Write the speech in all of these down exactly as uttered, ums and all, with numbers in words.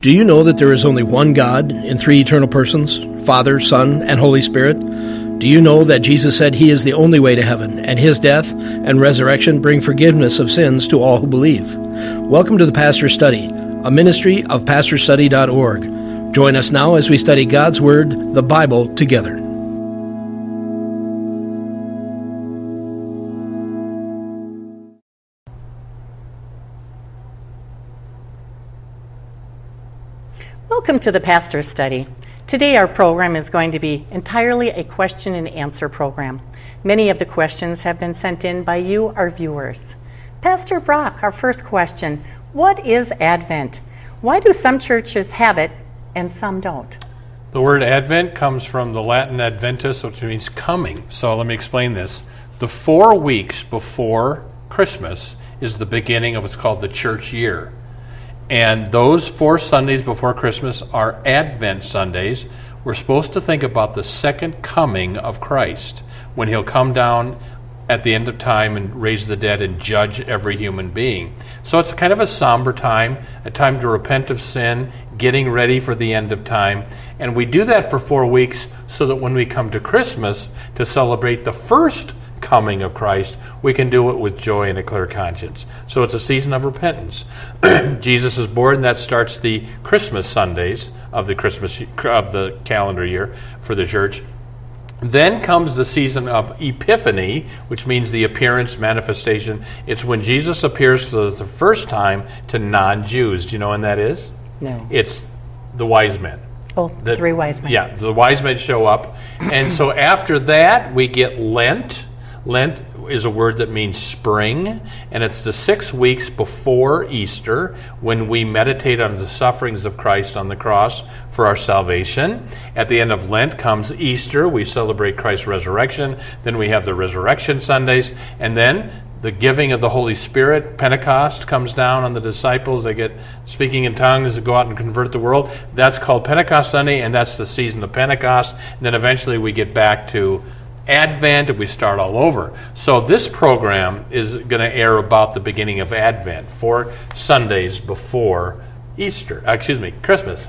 Do you know that there is only one God in three eternal persons, Father, Son, and Holy Spirit? Do you know that Jesus said he is the only way to heaven, and his death and resurrection bring forgiveness of sins to all who believe? Welcome to the Pastor's Study, a ministry of pastor study dot org. Join us now as we study God's Word, the Bible, together. Welcome to the Pastor's Study. Today our program is going to be entirely a question and answer program. Many of the questions have been sent in by you, our viewers. Pastor Brock, our first question, what is Advent? Why do some churches have it and some don't? The word Advent comes from the Latin adventus, which means coming. So let me explain this. The four weeks before Christmas is the beginning of what's called the church year. And those four Sundays before Christmas are Advent Sundays. We're supposed to think about the second coming of Christ, when he'll come down at the end of time and raise the dead and judge every human being. So it's kind of a somber time, a time to repent of sin, getting ready for the end of time. And we do that for four weeks so that when we come to Christmas to celebrate the first coming of Christ, we can do it with joy and a clear conscience. So it's a season of repentance. Jesus is born. That starts the Christmas Sundays of the Christmas of the calendar year for the church. Then comes the season of Epiphany, which means the appearance, manifestation. It's when Jesus appears for the first time to non-Jews. Do you know when that is? No. It's the wise men. Oh, the three wise men. Yeah, the wise men show up. And so after that, we get Lent. Lent is a word that means spring, and it's the six weeks before Easter when we meditate on the sufferings of Christ on the cross for our salvation. At the end of Lent comes Easter. We celebrate Christ's resurrection. Then we have the Resurrection Sundays, and then the giving of the Holy Spirit. Pentecost comes down on the disciples. They get speaking in tongues to go out and convert the world. That's called Pentecost Sunday, and that's the season of Pentecost. And then eventually we get back to Advent, and we start all over. So this program is going to air about the beginning of Advent, four Sundays before Easter. Uh, excuse me, Christmas.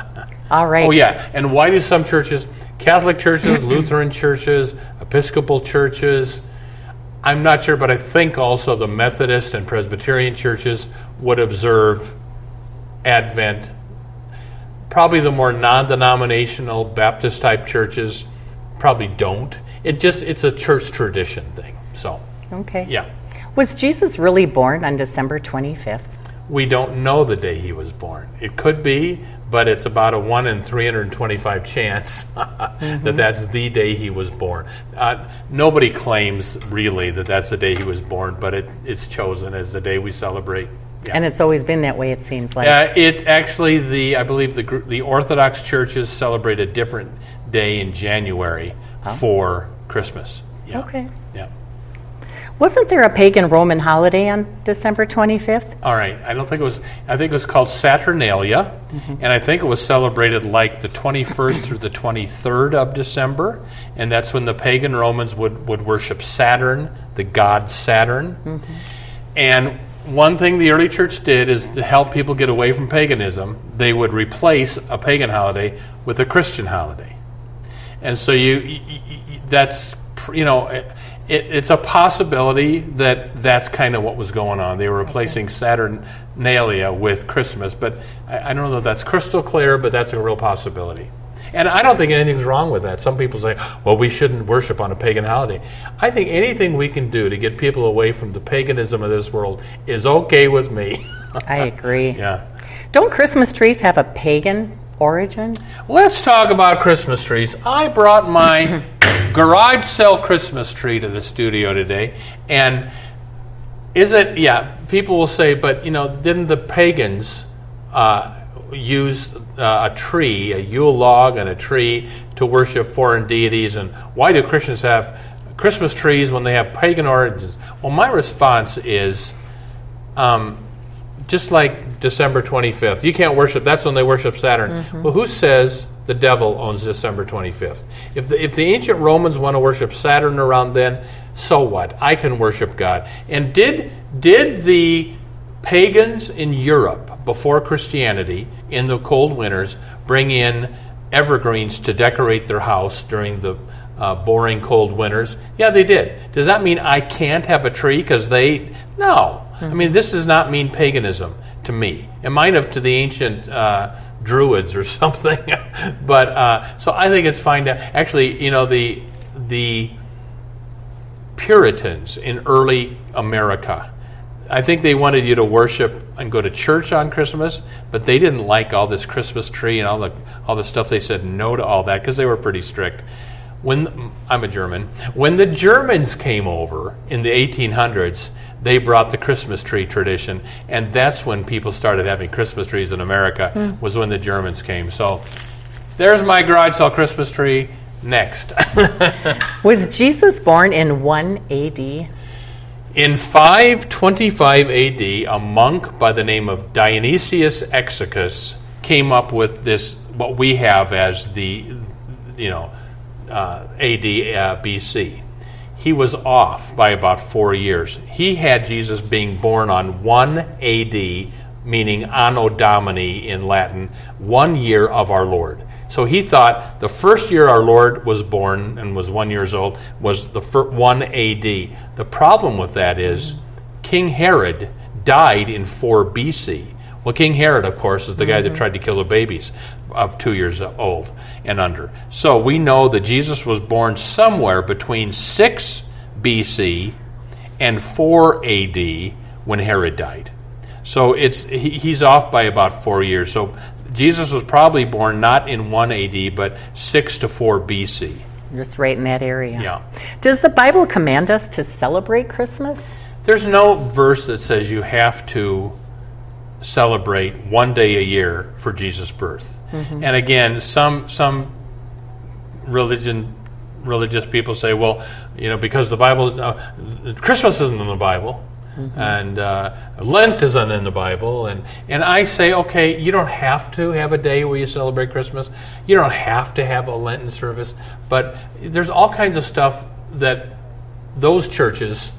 All right. Oh, yeah. And why do some churches, Catholic churches, Lutheran churches, Episcopal churches, I'm not sure, but I think also the Methodist and Presbyterian churches would observe Advent. Probably the more non-denominational Baptist-type churches probably don't. It just, it's a church tradition thing. So, okay. Yeah. Was Jesus really born on December twenty-fifth? We don't know the day he was born. It could be, but it's about a one in three hundred twenty-five chance mm-hmm. that that's the day he was born. Uh, nobody claims really that that's the day he was born, but it, it's chosen as the day we celebrate. Yeah. And it's always been that way, it seems like. Uh, it actually, the I believe the the Orthodox churches celebrate a different day in January oh. for Christmas. Yeah. Okay. Yeah. Wasn't there a pagan Roman holiday on December twenty-fifth? All right. I don't think it was. I think it was called Saturnalia, mm-hmm. and I think it was celebrated like the twenty-first through the twenty-third of December, and that's when the pagan Romans would, would worship Saturn, the god Saturn. Mm-hmm. And one thing the early church did is to help people get away from paganism. They would replace a pagan holiday with a Christian holiday. And so you, you that's, you know, it, it's a possibility that that's kind of what was going on. They were replacing okay. Saturnalia with Christmas, but I, I don't know if that's crystal clear, but that's a real possibility. And I don't think anything's wrong with that. Some people say, well, we shouldn't worship on a pagan holiday. I think anything we can do to get people away from the paganism of this world is okay with me. I agree. Yeah. Don't Christmas trees have a pagan origin? Let's talk about Christmas trees. I brought my garage sale Christmas tree to the studio today, and is it, yeah, people will say, but, you know, didn't the pagans uh, use uh, a tree, a Yule log and a tree to worship foreign deities, and why do Christians have Christmas trees when they have pagan origins? Well, my response is, um, just like December twenty-fifth, you can't worship, that's when they worship Saturn. Mm-hmm. Well, who says the devil owns December twenty-fifth? If the, if the ancient Romans want to worship Saturn around then, so what? I can worship God. And did did the pagans in Europe before Christianity, in the cold winters, bring in evergreens to decorate their house during the uh, boring cold winters? Yeah, they did. Does that mean I can't have a tree because they... No. Mm-hmm. I mean, this does not mean paganism to me. It might have to the ancient uh, Druids or something. But, uh, so I think it's fine to... Actually, you know, the the Puritans in early America, I think they wanted you to worship and go to church on Christmas, but they didn't like all this Christmas tree and all the all the stuff. They said no to all that because they were pretty strict. When I'm a German, when the Germans came over in the eighteen hundreds, they brought the Christmas tree tradition, and that's when people started having Christmas trees in America. Mm. Was when the Germans came. So there's my garage sale Christmas tree. Next. Was Jesus born in one A D? In five twenty-five A D, a monk by the name of Dionysius Exiguus came up with this, what we have as the, you know, uh, A D, uh, B C. He was off by about four years. He had Jesus being born on one A D, meaning Anno Domini in Latin, one year of our Lord. So he thought the first year our Lord was born and was one years old was the first one A D. The problem with that is King Herod died in four B C. Well, King Herod, of course, is the guy mm-hmm. that tried to kill the babies of two years old and under. So we know that Jesus was born somewhere between six B C and four A D when Herod died. So it's he, he's off by about four years. So Jesus was probably born not in one A D, but six to four B C. Just right in that area. Yeah. Does the Bible command us to celebrate Christmas? There's no verse that says you have to celebrate one day a year for Jesus' birth. Mm-hmm. And again, some some religion religious people say, well, you know, because the Bible, uh, Christmas isn't in the Bible. Mm-hmm. And uh, Lent isn't in the Bible. And, and I say, okay, you don't have to have a day where you celebrate Christmas. You don't have to have a Lenten service. But there's all kinds of stuff that those churches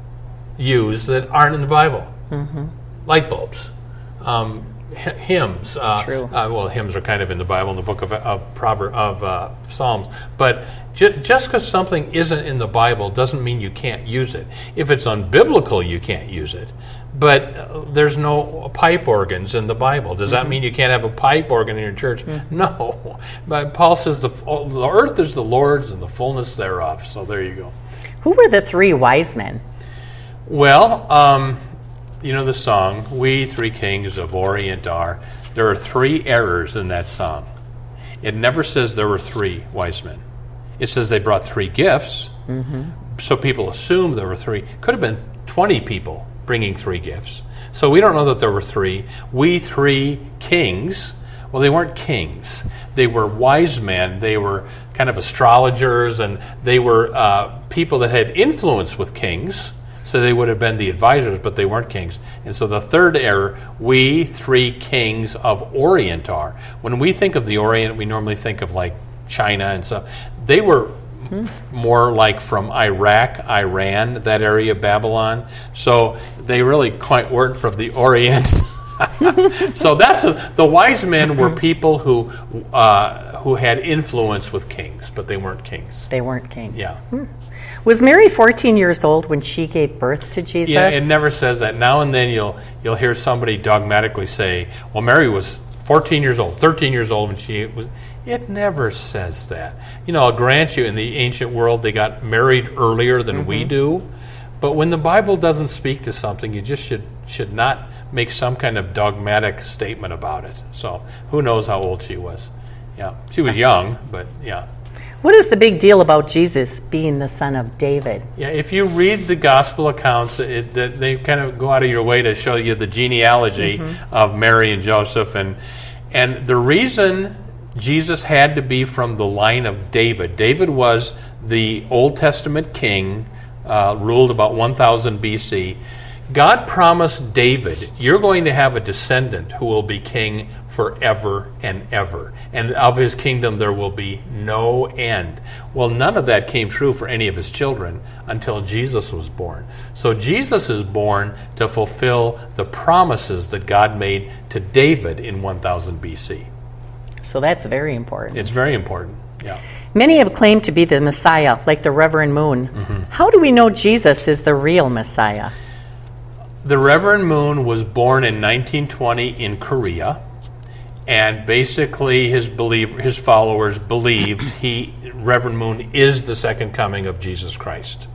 use that aren't in the Bible. Mm-hmm. Light bulbs, um, h- hymns. Uh, True. Uh, well, hymns are kind of in the Bible, in the book of, of, Prover- of uh, Psalms. But ju- just because something isn't in the Bible doesn't mean you can't use it. If it's unbiblical, you can't use it. But uh, there's no pipe organs in the Bible. Does mm-hmm. that mean you can't have a pipe organ in your church? Mm-hmm. No. But Paul says the, the earth is the Lord's and the fullness thereof. So there you go. Who were the three wise men? Well, um, you know the song, We Three Kings of Orient Are. There are three errors in that song. It never says there were three wise men. It says they brought three gifts, mm-hmm. so people assume there were three. Could have been twenty people bringing three gifts. So we don't know that there were three. We three kings, well, they weren't kings. They were wise men. They were kind of astrologers, and they were uh, people that had influence with kings. So they would have been the advisors, but they weren't kings. And so the third error, we three kings of Orient are. When we think of the Orient, we normally think of like China and stuff. They were mm-hmm. f- more like from Iraq, Iran, that area, Babylon. So they really quite weren't from the Orient. So that's a, the wise men were people who uh, who had influence with kings, but they weren't kings. They weren't kings. Yeah. Hmm. Was Mary fourteen years old when she gave birth to Jesus? Yeah, it never says that. Now and then you'll you'll hear somebody dogmatically say, well, Mary was fourteen years old, thirteen years old when she was... It never says that. You know, I'll grant you, in the ancient world, they got married earlier than mm-hmm. we do. But when the Bible doesn't speak to something, you just should should not make some kind of dogmatic statement about it. So who knows how old she was. Yeah, she was young, but yeah. What is the big deal about Jesus being the son of David? Yeah, if you read the gospel accounts, it, it, they kind of go out of your way to show you the genealogy mm-hmm. of Mary and Joseph. And and the reason Jesus had to be from the line of David, David was the Old Testament king, uh, ruled about one thousand B C. God promised David, you're going to have a descendant who will be king forever and ever, and of his kingdom there will be no end. Well, none of that came true for any of his children until Jesus was born. So Jesus is born to fulfill the promises that God made to David in one thousand B C. So that's very important. It's very important, yeah. Many have claimed to be the Messiah, like the Reverend Moon. Mm-hmm. How do we know Jesus is the real Messiah? The Reverend Moon was born in nineteen twenty in Korea, and basically his believe his followers believed he Reverend Moon is the second coming of Jesus Christ.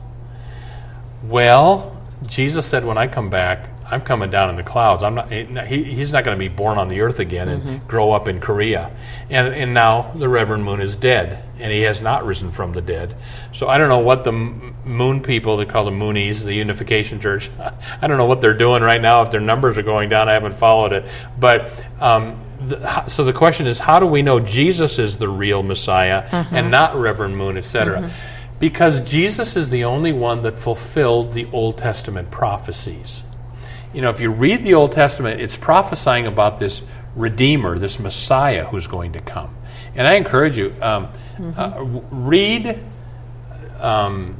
Well, Jesus said, when I come back, I'm coming down in the clouds. I'm not. He, he's not going to be born on the earth again and mm-hmm. grow up in Korea. And and now the Reverend Moon is dead, and he has not risen from the dead. So I don't know what the Moon people, they call them Moonies, the Unification Church. I don't know what they're doing right now. If their numbers are going down, I haven't followed it. But um, the, so the question is, how do we know Jesus is the real Messiah mm-hmm. and not Reverend Moon, et cetera? Mm-hmm. Because Jesus is the only one that fulfilled the Old Testament prophecies. You know, if you read the Old Testament, it's prophesying about this Redeemer, this Messiah who's going to come. And I encourage you, um, mm-hmm. uh, read um,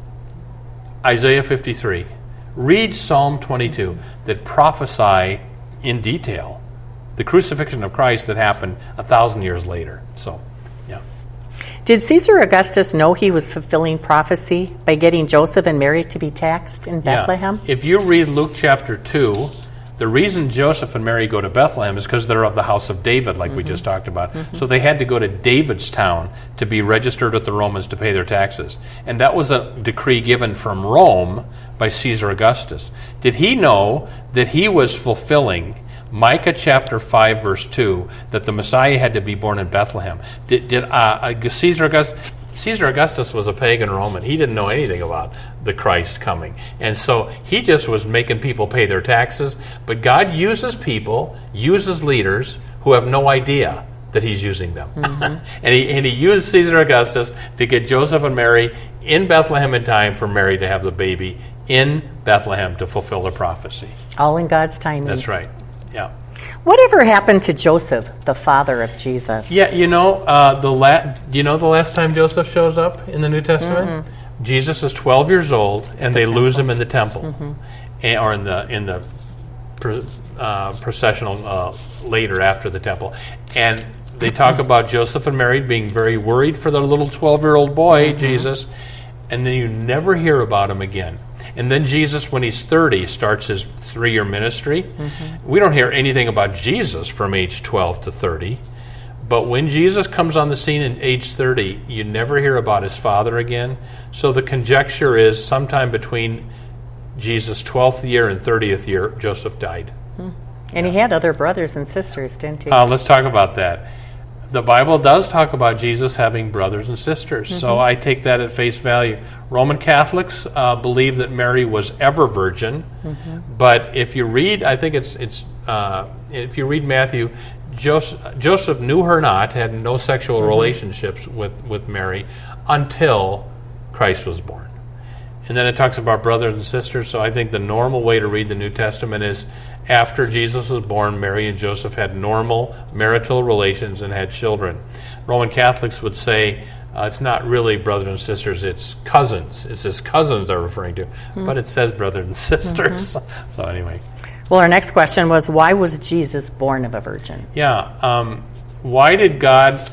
Isaiah fifty-three. Read Psalm twenty-two that prophesy in detail the crucifixion of Christ that happened a thousand years later. So, yeah. Did Caesar Augustus know he was fulfilling prophecy by getting Joseph and Mary to be taxed in Bethlehem? Yeah. If you read Luke chapter two, the reason Joseph and Mary go to Bethlehem is because they're of the house of David, like mm-hmm. we just talked about. Mm-hmm. So they had to go to David's town to be registered with the Romans to pay their taxes. And that was a decree given from Rome by Caesar Augustus. Did he know that he was fulfilling Micah chapter five, verse two, that the Messiah had to be born in Bethlehem? Did, did uh, Caesar Augustus... Caesar Augustus was a pagan Roman. He didn't know anything about the Christ coming. And so he just was making people pay their taxes. But God uses people, uses leaders who have no idea that he's using them. Mm-hmm. and, he, and he used Caesar Augustus to get Joseph and Mary in Bethlehem in time for Mary to have the baby in Bethlehem to fulfill the prophecy. All in God's timing. That's right. Yeah. Whatever happened to Joseph, the father of Jesus? Yeah, you know, uh, the la- do you know the last time Joseph shows up in the New Testament? Mm-hmm. Jesus is twelve years old, and the they temple. lose him in the temple, mm-hmm. and, or in the in the pro- uh, processional uh, later after the temple, and they talk about Joseph and Mary being very worried for their little twelve-year-old boy, mm-hmm. Jesus, and then you never hear about him again. And then Jesus, when he's thirty, starts his three-year ministry. Mm-hmm. We don't hear anything about Jesus from age twelve to thirty. But when Jesus comes on the scene at age thirty, you never hear about his father again. So the conjecture is sometime between Jesus' twelfth year and thirtieth year, Joseph died. Mm-hmm. And yeah. he had other brothers and sisters, didn't he? Uh, let's talk about that. The Bible does talk about Jesus having brothers and sisters, mm-hmm. so I take that at face value. Roman Catholics uh, believe that Mary was ever virgin, mm-hmm. but if you read, I think it's it's uh, if you read Matthew, Joseph, Joseph knew her not, had no sexual mm-hmm. relationships with, with Mary until Christ was born. And then it talks about brothers and sisters, so I think the normal way to read the New Testament is after Jesus was born, Mary and Joseph had normal marital relations and had children. Roman Catholics would say uh, it's not really brothers and sisters, it's cousins. It's his cousins they're referring to, mm-hmm. but it says brothers and sisters. Mm-hmm. So anyway. Well, our next question was, why was Jesus born of a virgin? Yeah. Um, why did God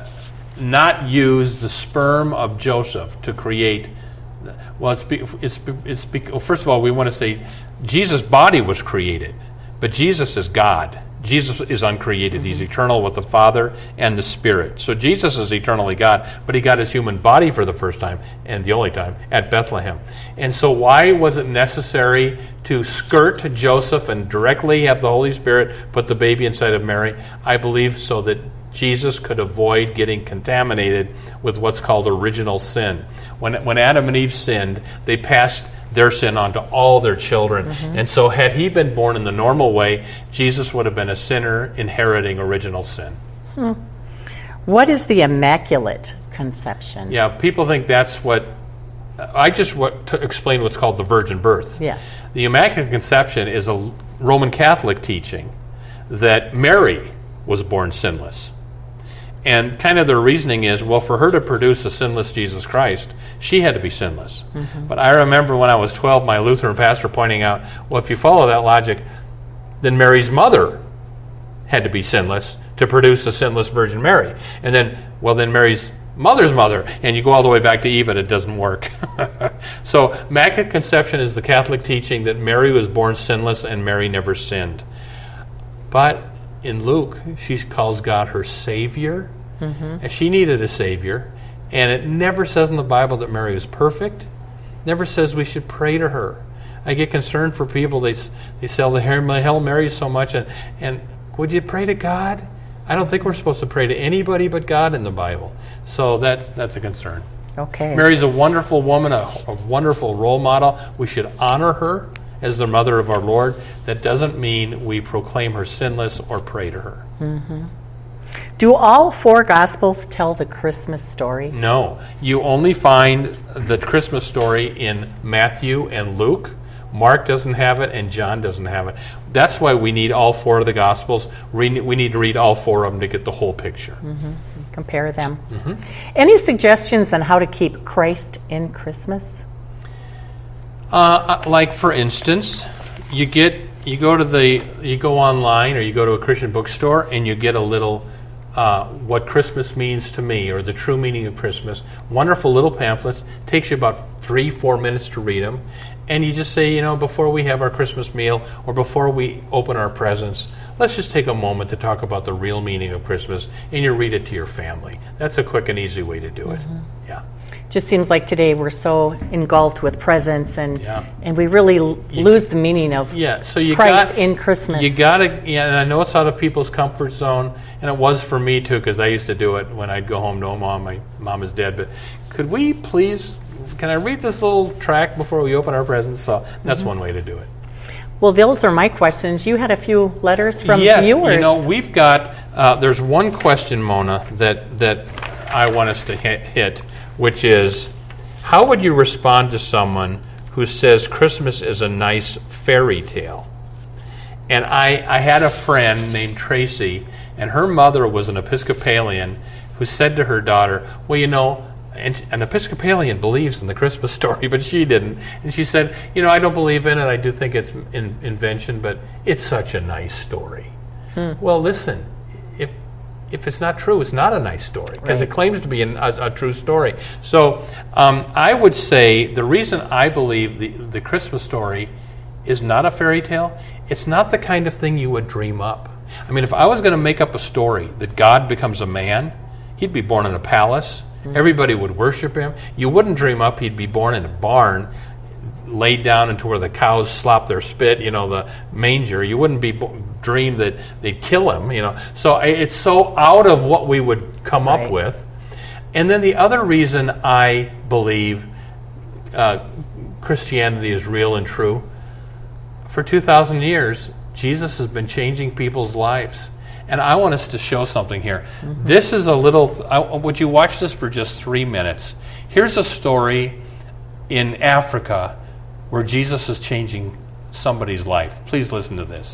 not use the sperm of Joseph to create... Well, it's, it's, it's, well, first of all, we want to say Jesus' body was created. But Jesus is God. Jesus is uncreated. Mm-hmm. He's eternal with the Father and the Spirit. So Jesus is eternally God, but he got his human body for the first time, and the only time, at Bethlehem. And so why was it necessary to skirt Joseph and directly have the Holy Spirit put the baby inside of Mary? I believe so that Jesus could avoid getting contaminated with what's called original sin. When, when Adam and Eve sinned, they passed their sin on to all their children. Mm-hmm. And so had he been born in the normal way, Jesus would have been a sinner inheriting original sin. Hmm. What is the Immaculate Conception? Yeah, people think that's what I just want to explain what's called the virgin birth. Yes. The Immaculate Conception is a Roman Catholic teaching that Mary was born sinless. And kind of their reasoning is, well, for her to produce a sinless Jesus Christ, she had to be sinless. Mm-hmm. But I remember when I was twelve, my Lutheran pastor pointing out, well, if you follow that logic, then Mary's mother had to be sinless to produce a sinless Virgin Mary. And then, well, then Mary's mother's mother, and you go all the way back to Eve, and it doesn't work. So Immaculate Conception is the Catholic teaching that Mary was born sinless and Mary never sinned. But in Luke, she calls God her Savior, mm-hmm. and she needed a Savior. And it never says in the Bible that Mary was perfect. Never says we should pray to her. I get concerned for people. They they sell the Hail Mary so much, and and would you pray to God? I don't think we're supposed to pray to anybody but God in the Bible. So that's that's a concern. Okay. Mary's a wonderful woman, a, a wonderful role model. We should honor her as the mother of our Lord. That doesn't mean we proclaim her sinless or pray to her. Mm-hmm. Do all four Gospels tell the Christmas story? No. You only find the Christmas story in Matthew and Luke. Mark doesn't have it, and John doesn't have it. That's why we need all four of the Gospels. We need to read all four of them to get the whole picture. Mm-hmm. Compare them. Mm-hmm. Any suggestions on how to keep Christ in Christmas? Uh, like, for instance, you get you go to the you go online or you go to a Christian bookstore and you get a little uh, what Christmas means to me, or the true meaning of Christmas. Wonderful little pamphlets. Takes you about three four minutes to read them. And you just say, you know, before we have our Christmas meal or before we open our presents, let's just take a moment to talk about the real meaning of Christmas, and you read it to your family. That's a quick and easy way to do it. Mm-hmm. Yeah. Just seems like today we're so engulfed with presents, and yeah. and we really l- you, lose the meaning of yeah. So you Christ got, in Christmas. You got to, yeah, and I know it's out of people's comfort zone, and it was for me too, because I used to do it when I'd go home to Mom. My mom is dead, but could we please... Can I read this little tract before we open our presents? So that's mm-hmm. one way to do it. Well, those are my questions. You had a few letters from yes, viewers. You know, we've got, uh, there's one question, Mona, that, that I want us to hit, hit, which is, how would you respond to someone who says Christmas is a nice fairy tale? And I, I had a friend named Tracy, and her mother was an Episcopalian who said to her daughter, well, you know, And an Episcopalian believes in the Christmas story, but she didn't. And she said, you know, I don't believe in it. I do think it's an invention, but it's such a nice story. Hmm. Well, listen, if if it's not true, it's not a nice story, because right. it claims to be an, a, a true story. So um, I would say the reason I believe the, the Christmas story is not a fairy tale, it's not the kind of thing you would dream up. I mean, if I was going to make up a story that God becomes a man, he'd be born in a palace. Everybody would worship him. You wouldn't dream up he'd be born in a barn, laid down into where the cows slop their spit, you know, the manger. You wouldn't be bo- dream that they'd kill him, you know. So it's so out of what we would come right. up with. And then the other reason I believe uh, Christianity is real and true, for two thousand years, Jesus has been changing people's lives. And I want us to show something here. Mm-hmm. This is a little... Th- I, would you watch this for just three minutes? Here's a story in Africa where Jesus is changing somebody's life. Please listen to this.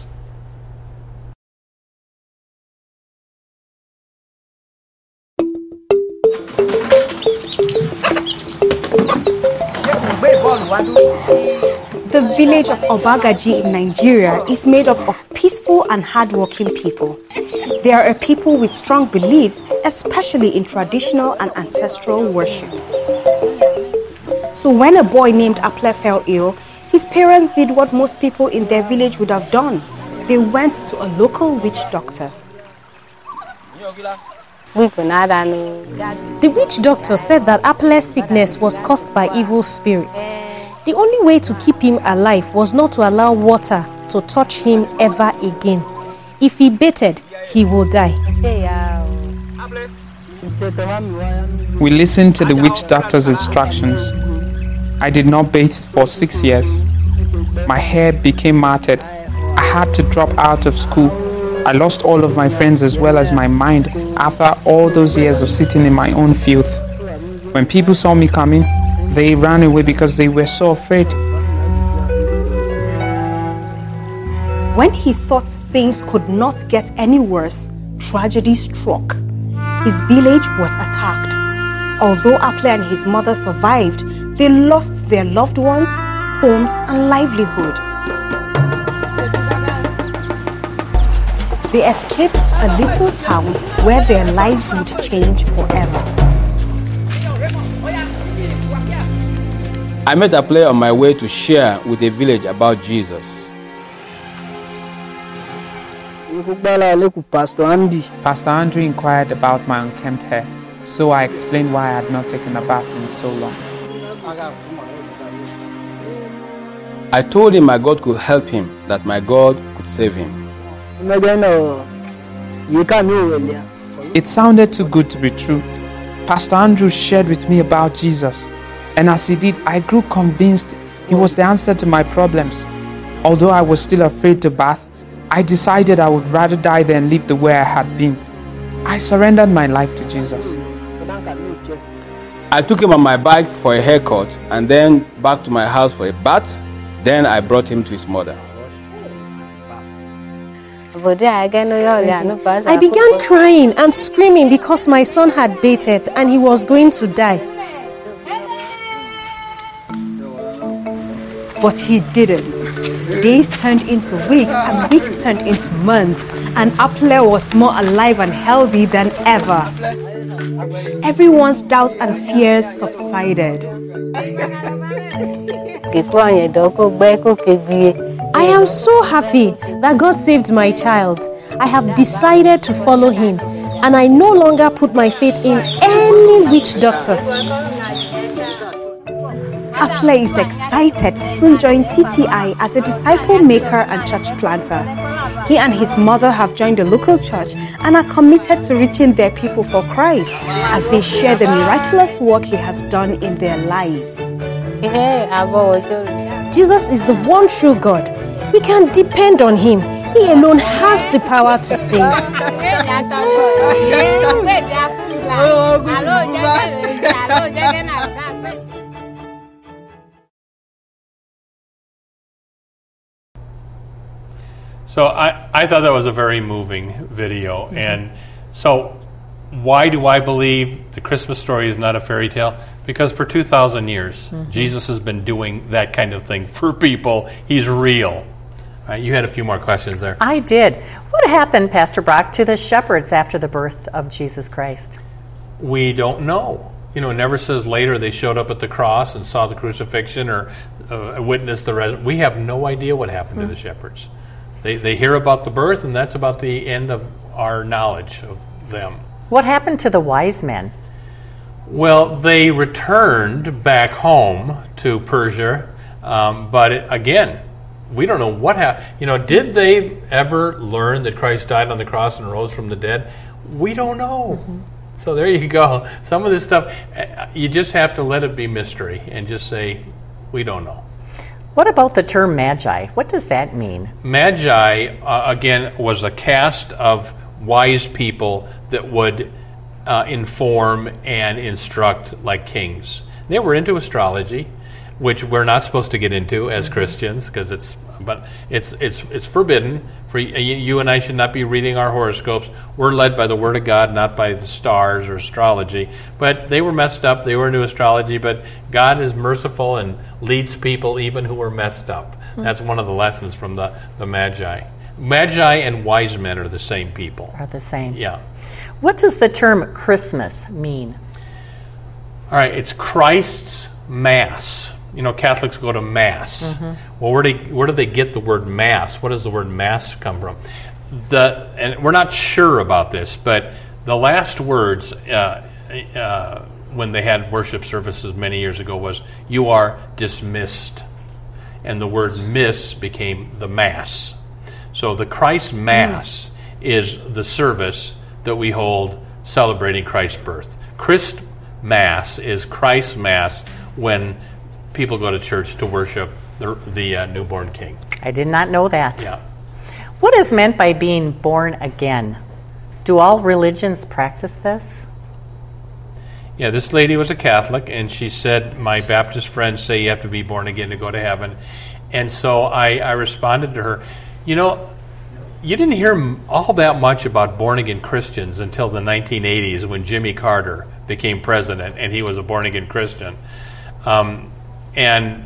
The village of Obagaji in Nigeria is made up of peaceful and hardworking people. They are a people with strong beliefs, especially in traditional and ancestral worship. So when a boy named Aple fell ill, his parents did what most people in their village would have done. They went to a local witch doctor. The witch doctor said that Aple's sickness was caused by evil spirits. The only way to keep him alive was not to allow water to touch him ever again. If he bathed, he will die. We listened to the witch doctor's instructions. I did not bathe for six years. My hair became matted. I had to drop out of school. I lost all of my friends as well as my mind after all those years of sitting in my own filth. When people saw me coming, They ran away because they were so afraid. When he thought things could not get any worse, tragedy struck. His village was attacked. Although Aple and his mother survived, they lost their loved ones, homes, and livelihood. They escaped to a little town where their lives would change forever. I met Aple on my way to share with the village about Jesus. Pastor Andrew inquired about my unkempt hair, so I explained why I had not taken a bath in so long. I told him my God could help him, that my God could save him. It sounded too good to be true. Pastor Andrew shared with me about Jesus, and as he did, I grew convinced he was the answer to my problems. Although I was still afraid to bath, I decided I would rather die than live the way I had been. I surrendered my life to Jesus. I took him on my bike for a haircut and then back to my house for a bath. Then I brought him to his mother. I began crying and screaming because my son had baited and he was going to die. But he didn't. Days turned into weeks and weeks turned into months, and Aple was more alive and healthy than ever. Everyone's doubts and fears subsided. I am so happy that God saved my child. I have decided to follow him, and I no longer put my faith in any witch doctor. Aple is excited to soon join T T I as a disciple maker and church planter. He and his mother have joined the local church and are committed to reaching their people for Christ as they share the miraculous work he has done in their lives. Jesus is the one true God. We can depend on him. He alone has the power to save. So I, I thought that was a very moving video. Mm-hmm. And so why do I believe the Christmas story is not a fairy tale? Because for two thousand years, mm-hmm. Jesus has been doing that kind of thing for people. He's real. All right, you had a few more questions there. I did. What happened, Pastor Brock, to the shepherds after the birth of Jesus Christ? We don't know. You know, it never says later they showed up at the cross and saw the crucifixion or uh, witnessed the resurrection. We have no idea what happened mm-hmm. to the shepherds. They they hear about the birth, and that's about the end of our knowledge of them. What happened to the wise men? Well, they returned back home to Persia, um, but it, again, we don't know what happened. You know, did they ever learn that Christ died on the cross and rose from the dead? We don't know. Mm-hmm. So there you go. Some of this stuff, you just have to let it be mystery and just say, we don't know. What about the term magi? What does that mean? Magi, uh, again, was a caste of wise people that would uh, inform and instruct like kings. They were into astrology, which we're not supposed to get into as Christians, because it's but it's it's it's forbidden. For you, you and I should not be reading our horoscopes. We're led by the Word of God, not by the stars or astrology. But they were messed up. They were into astrology. But God is merciful and leads people even who are messed up. Mm-hmm. That's one of the lessons from the, the Magi. Magi and wise men are the same people. Are the same. Yeah. What does the term Christmas mean? All right, it's Christ's Mass. You know, Catholics go to Mass. Mm-hmm. Well, where do, they, where do they get the word Mass? What does the word Mass come from? The and we're not sure about this, but the last words uh, uh, when they had worship services many years ago was, "You are dismissed," and the word "miss" became the Mass. So the Christ Mass mm. is the service that we hold celebrating Christ's birth. Christ Mass is Christ's Mass when people go to church to worship the, the uh, newborn King. I did not know that. Yeah. What is meant by being born again? Do all religions practice this? Yeah, this lady was a Catholic, and she said, my Baptist friends say you have to be born again to go to heaven. And so I, I responded to her, you know, you didn't hear all that much about born-again Christians until the nineteen eighties when Jimmy Carter became president, and he was a born-again Christian. Um, and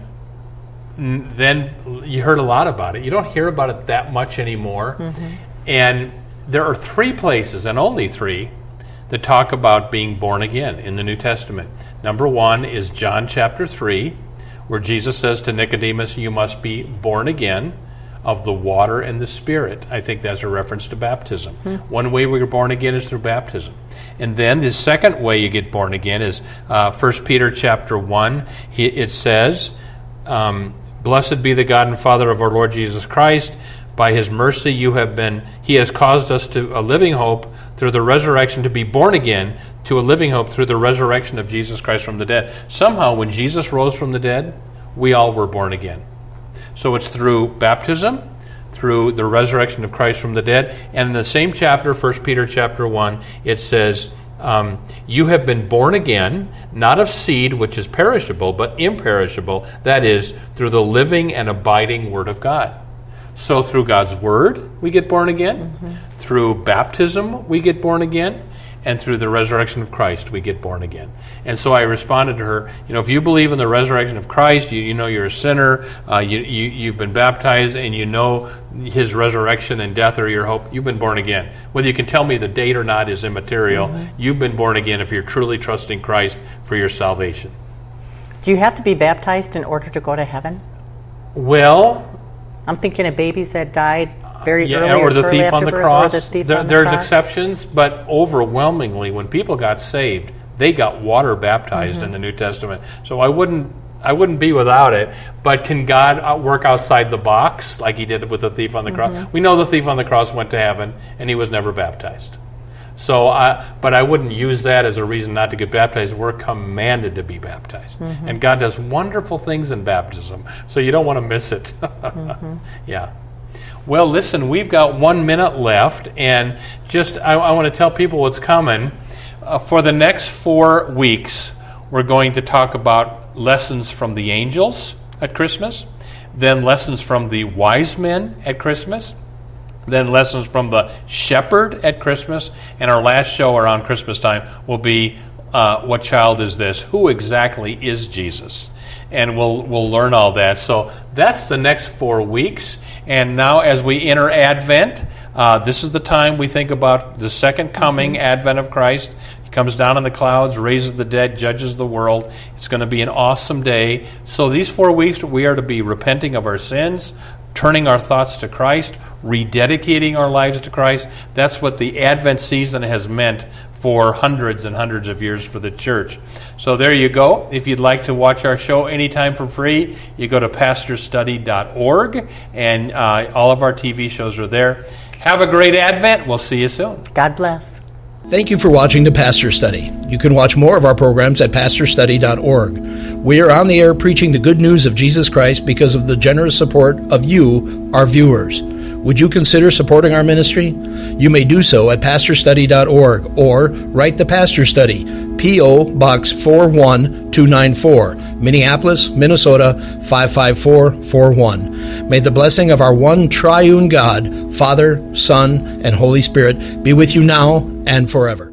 then you heard a lot about it. You don't hear about it that much anymore. Mm-hmm. And there are three places, and only three, that talk about being born again in the New Testament. Number one is John chapter three, where Jesus says to Nicodemus, you must be born again of the water and the Spirit. I think that's a reference to baptism. Mm-hmm. One way we're born again is through baptism. And then the second way you get born again is uh, First Peter chapter one. He, it says, um, blessed be the God and Father of our Lord Jesus Christ. By his mercy you have been, he has caused us to a living hope through the resurrection, to be born again to a living hope through the resurrection of Jesus Christ from the dead. Somehow when Jesus rose from the dead, we all were born again. So it's through baptism, through the resurrection of Christ from the dead. And in the same chapter, First Peter chapter one, it says, um, you have been born again, not of seed which is perishable, but imperishable, that is, through the living and abiding Word of God. So through God's Word, we get born again. Mm-hmm. Through baptism, we get born again. And through the resurrection of Christ, we get born again. And so I responded to her, you know, if you believe in the resurrection of Christ, you, you know you're a sinner, uh, you, you, you've been baptized, and you know his resurrection and death are your hope, you've been born again. Whether you can tell me the date or not is immaterial. Mm-hmm. You've been born again if you're truly trusting Christ for your salvation. Do you have to be baptized in order to go to heaven? Well, I'm thinking of babies that died very yeah, early, or, or the shortly thief after on the birth, cross. or the thief there, on the there's cross. exceptions, but overwhelmingly, when people got saved, they got water baptized Mm-hmm. in the New Testament. So I wouldn't, I wouldn't be without it. But can God work outside the box like He did with the thief on the cross? Mm-hmm. We know the thief on the cross went to heaven, and he was never baptized. So, I, but I wouldn't use that as a reason not to get baptized. We're commanded to be baptized, mm-hmm. and God does wonderful things in baptism. So you don't want to miss it. mm-hmm. Yeah. Well, listen, we've got one minute left, and just I, I want to tell people what's coming. Uh, for the next four weeks, we're going to talk about lessons from the angels at Christmas, then lessons from the wise men at Christmas, then lessons from the shepherd at Christmas, and our last show around Christmas time will be uh, What Child Is This? Who exactly is Jesus? And we'll we'll learn all that. So that's the next four weeks. And now as we enter Advent, uh, this is the time we think about the second coming, mm-hmm. Advent of Christ. He comes down in the clouds, raises the dead, judges the world. It's going to be an awesome day. So these four weeks we are to be repenting of our sins, turning our thoughts to Christ, rededicating our lives to Christ. That's what the Advent season has meant for hundreds and hundreds of years for the church. So there you go. If you'd like to watch our show anytime for free, you go to pastor study dot org, and uh, all of our T V shows are there. Have a great Advent. We'll see you soon. God bless. Thank you for watching the Pastor Study. You can watch more of our programs at pastor study dot org. We are on the air preaching the good news of Jesus Christ because of the generous support of you, our viewers. Would you consider supporting our ministry? You may do so at pastor study dot org or write the Pastor Study, P O. Box four one two nine four, Minneapolis, Minnesota five five four four one. May the blessing of our one triune God, Father, Son, and Holy Spirit be with you now and forever.